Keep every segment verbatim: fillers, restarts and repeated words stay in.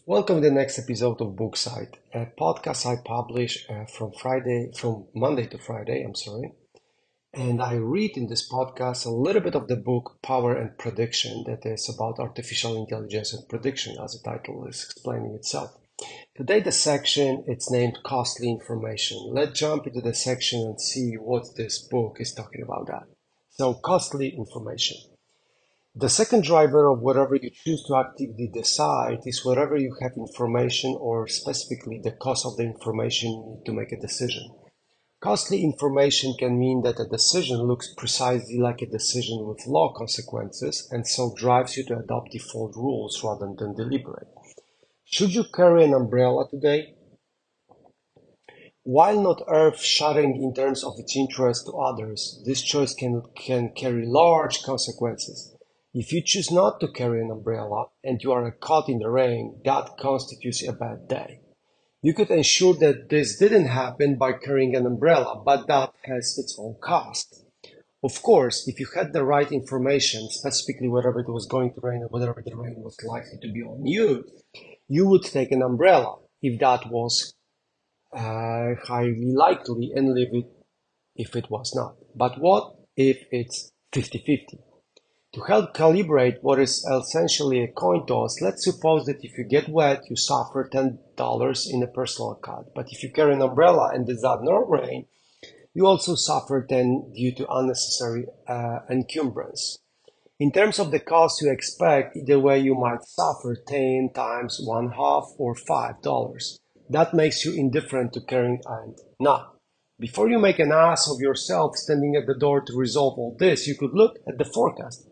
Welcome to the next episode of Bookside, a podcast I publish uh, from Friday, from Monday to Friday, I'm sorry. And I read in this podcast a little bit of the book Power and Prediction that is about artificial intelligence and prediction, as the title is explaining itself. Today the section, it's named Costly Information. Let's jump into the section and see what this book is talking about that. So, costly information. The second driver of whatever you choose to actively decide is wherever you have information or specifically the cost of the information you need to make a decision. Costly information can mean that a decision looks precisely like a decision with low consequences and so drives you to adopt default rules rather than deliberate. Should you carry an umbrella today? While not earth-shattering in terms of its interest to others, this choice can, can carry large consequences. If you choose not to carry an umbrella and you are caught in the rain, that constitutes a bad day. You could ensure that this didn't happen by carrying an umbrella, but that has its own cost. Of course, if you had the right information, specifically whether it was going to rain or whether the rain was likely to be on you, you would take an umbrella if that was uh, highly likely and leave it if it was not. But what if it's fifty-fifty? To help calibrate what is essentially a coin toss, let's suppose that if you get wet, you suffer ten dollars in a personal cut. But if you carry an umbrella and does not no rain, you also suffer ten due to unnecessary uh, encumbrance. In terms of the cost you expect, either way you might suffer ten times one half or five dollars. That makes you indifferent to carrying and not. Before you make an ass of yourself standing at the door to resolve all this, you could look at the forecast.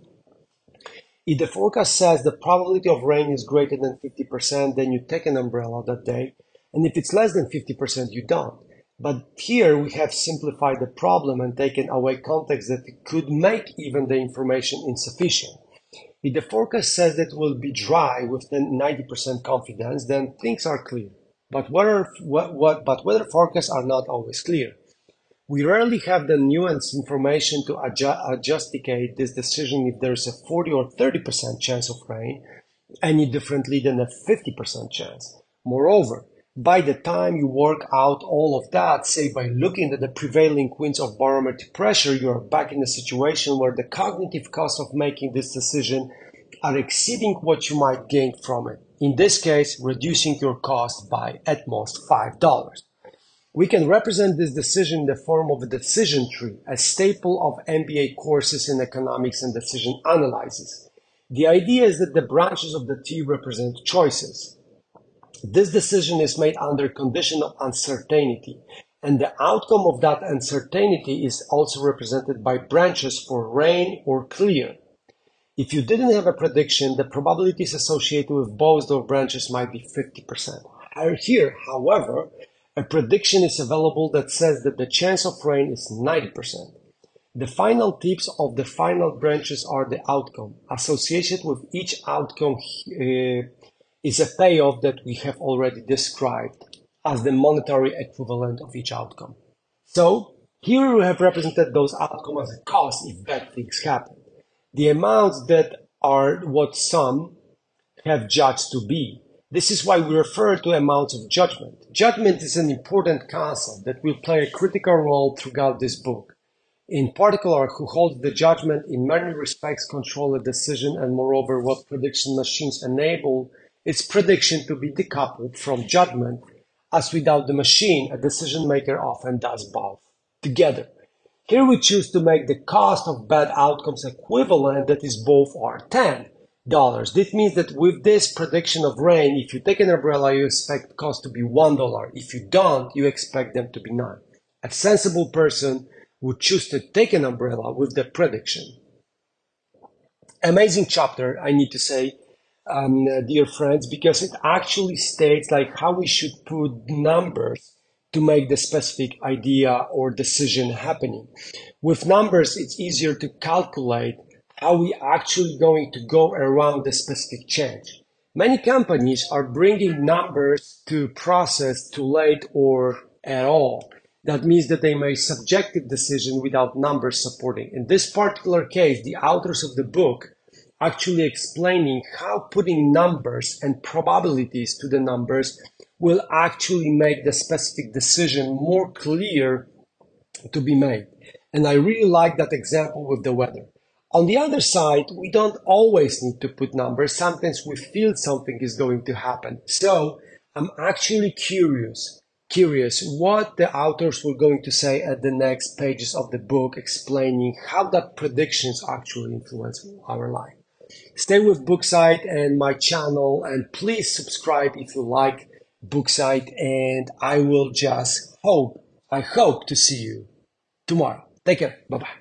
If the forecast says the probability of rain is greater than fifty percent, then you take an umbrella that day. And if it's less than fifty percent, you don't. But here we have simplified the problem and taken away context that could make even the information insufficient. If the forecast says that it will be dry with ninety percent confidence, then things are clear. But whether, what, what, but weather forecasts are not always clear. We rarely have the nuanced information to adju- justicate this decision if there's a forty or thirty percent chance of rain, any differently than a fifty percent chance. Moreover, by the time you work out all of that, say by looking at the prevailing winds of barometric pressure, you are back in a situation where the cognitive costs of making this decision are exceeding what you might gain from it. In this case, reducing your cost by at most five dollars. We can represent this decision in the form of a decision tree, a staple of M B A courses in economics and decision analysis. The idea is that the branches of the tree represent choices. This decision is made under condition of uncertainty, and the outcome of that uncertainty is also represented by branches for rain or clear. If you didn't have a prediction, the probabilities associated with both those branches might be fifty percent. Here, however, a prediction is available that says that the chance of rain is ninety percent. The final tips of the final branches are the outcome. Associated with each outcome uh, is a payoff that we have already described as the monetary equivalent of each outcome. So, here we have represented those outcomes as a cost if bad things happen. The amounts that are what some have judged to be. This is why we refer to amounts of judgment. Judgment is an important concept that will play a critical role throughout this book. In particular, who holds the judgment in many respects control a decision, and moreover what prediction machines enable its prediction to be decoupled from judgment, as without the machine, a decision maker often does both together. Here we choose to make the cost of bad outcomes equivalent, that is both are ten dollars. This means that with this prediction of rain, if you take an umbrella, you expect cost to be one dollar. If you don't, you expect them to be nine. A sensible person would choose to take an umbrella with the prediction. Amazing chapter, I need to say, um, dear friends, because it actually states like how we should put numbers to make the specific idea or decision happening. With numbers, it's easier to calculate how we actually going to go around the specific change. Many companies are bringing numbers to process too late or at all. That means that they make subjective decision without numbers supporting. In this particular case, the authors of the book actually explaining how putting numbers and probabilities to the numbers will actually make the specific decision more clear to be made. And I really like that example with the weather. On the other side, we don't always need to put numbers. Sometimes we feel something is going to happen. So I'm actually curious, curious what the authors were going to say at the next pages of the book, explaining how that predictions actually influence our life. Stay with Bookside and my channel, and please subscribe if you like Bookside, and I will just hope, I hope to see you tomorrow. Take care. Bye-bye.